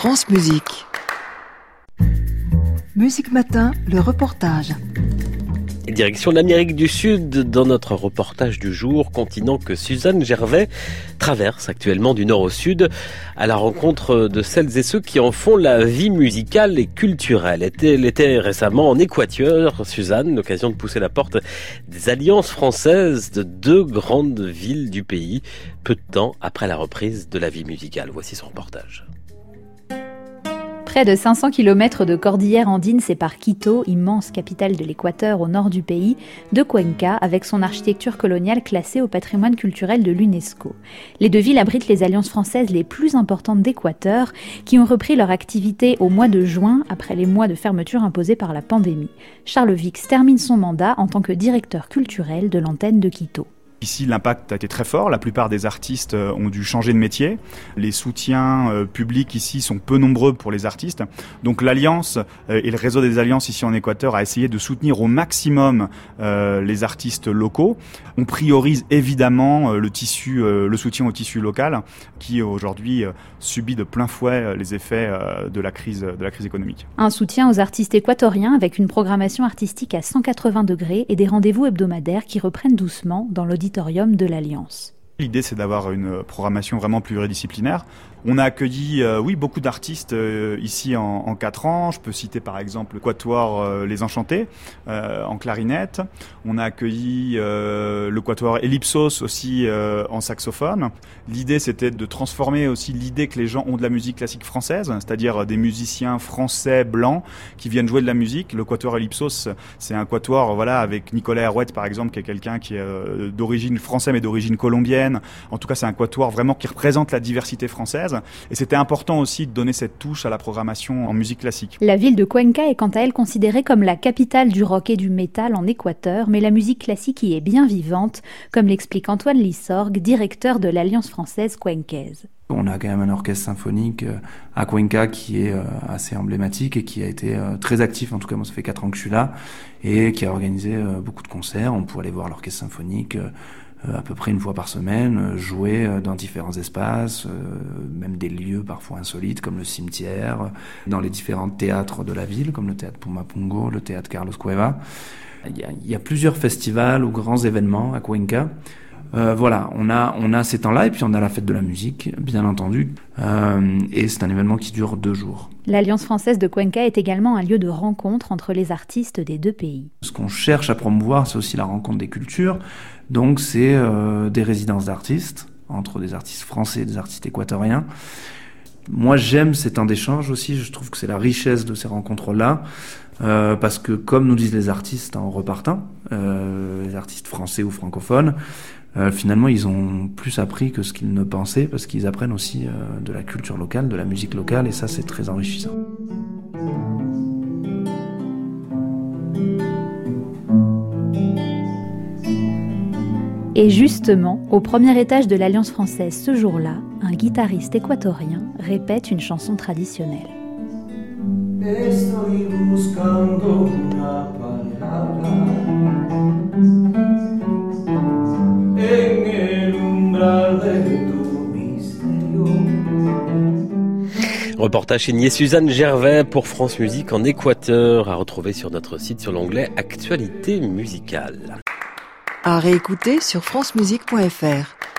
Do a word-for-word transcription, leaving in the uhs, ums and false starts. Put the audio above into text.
France Musique. Musique Matin, le reportage. Direction l'Amérique du Sud dans notre reportage du jour, continent que Suzanne Gervais traverse actuellement du nord au sud à la rencontre de celles et ceux qui en font la vie musicale et culturelle. Elle était récemment en Équateur, Suzanne, l'occasion de pousser la porte des alliances françaises de deux grandes villes du pays, peu de temps après la reprise de la vie musicale. Voici son reportage. Près de cinq cents kilomètres de cordillère andine séparent Quito, immense capitale de l'Équateur au nord du pays, de Cuenca, avec son architecture coloniale classée au patrimoine culturel de l'UNESCO. Les deux villes abritent les alliances françaises les plus importantes d'Équateur, qui ont repris leur activité au mois de juin, après les mois de fermeture imposés par la pandémie. Charles Vix termine son mandat en tant que directeur culturel de l'antenne de Quito. Ici, l'impact a été très fort. La plupart des artistes ont dû changer de métier. Les soutiens euh, publics ici sont peu nombreux pour les artistes. Donc l'Alliance euh, et le réseau des Alliances ici en Équateur a essayé de soutenir au maximum euh, les artistes locaux. On priorise évidemment euh, le tissu, euh, le soutien au tissu local qui aujourd'hui euh, subit de plein fouet euh, les effets euh, de la crise, de la crise économique. Un soutien aux artistes équatoriens avec une programmation artistique à cent quatre-vingts degrés et des rendez-vous hebdomadaires qui reprennent doucement dans l'auditorium de l'Alliance. L'idée, c'est d'avoir une programmation vraiment pluridisciplinaire. On a accueilli, euh, oui, beaucoup d'artistes euh, ici en, en quatre ans. Je peux citer par exemple le Quatuor euh, Les Enchantés euh, en clarinette. On a accueilli euh, le Quatuor Ellipsos aussi euh, en saxophone. L'idée, c'était de transformer aussi l'idée que les gens ont de la musique classique française, c'est-à-dire des musiciens français blancs qui viennent jouer de la musique. Le Quatuor Ellipsos, c'est un quatuor, voilà, avec Nicolas Herouet par exemple, qui est quelqu'un qui est euh, d'origine française mais d'origine colombienne. En tout cas, c'est un quatuor vraiment qui représente la diversité française. Et c'était important aussi de donner cette touche à la programmation en musique classique. La ville de Cuenca est quant à elle considérée comme la capitale du rock et du métal en Équateur, mais la musique classique y est bien vivante, comme l'explique Antoine Lissorgue, directeur de l'Alliance française cuencaise. On a quand même un orchestre symphonique à Cuenca qui est assez emblématique et qui a été très actif, en tout cas moi ça fait quatre ans que je suis là, et qui a organisé beaucoup de concerts. On pourrait aller voir l'orchestre symphonique à peu près une fois par semaine, jouer dans différents espaces, même des lieux parfois insolites comme le cimetière, dans les différents théâtres de la ville, comme le théâtre Pumapungo, le théâtre Carlos Cueva. Il y a, il y a plusieurs festivals ou grands événements à Cuenca. Euh, voilà, on a, on a ces temps-là et puis on a la fête de la musique, bien entendu, euh, et c'est un événement qui dure deux jours. L'Alliance française de Cuenca est également un lieu de rencontre entre les artistes des deux pays. Ce qu'on cherche à promouvoir, c'est aussi la rencontre des cultures, donc c'est euh, des résidences d'artistes, entre des artistes français et des artistes équatoriens. Moi, j'aime ces temps d'échange aussi, je trouve que c'est la richesse de ces rencontres-là, euh, parce que comme nous disent les artistes en repartant, euh, les artistes français ou francophones, Euh, finalement, ils ont plus appris que ce qu'ils ne pensaient parce qu'ils apprennent aussi euh, de la culture locale, de la musique locale, et ça, c'est très enrichissant. Et justement, au premier étage de l'Alliance française ce jour-là, un guitariste équatorien répète une chanson traditionnelle. Estoy buscando una palabra. Reportage signé Suzanne Gervais pour France Musique en Équateur, à retrouver sur notre site sur l'onglet Actualité musicale. À réécouter sur francemusique point f r.